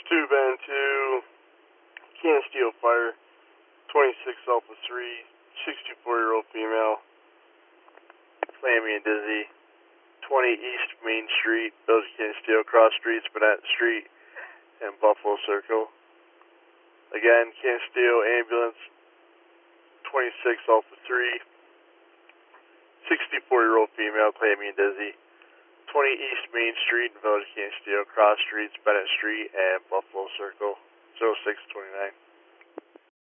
Two Van 2, Can Steel Fire, 26 Alpha 3, 64-year-old female, clammy and dizzy, 20 East Main Street, Village Can Steel, cross streets, Burnett Street, and Buffalo Circle. Again, Can Steel Ambulance, 26 Alpha 3, 64-year-old female, clammy and dizzy, 20 East Main Street, Village Can Steel, cross streets, Bennett Street, and Buffalo Circle, 0629.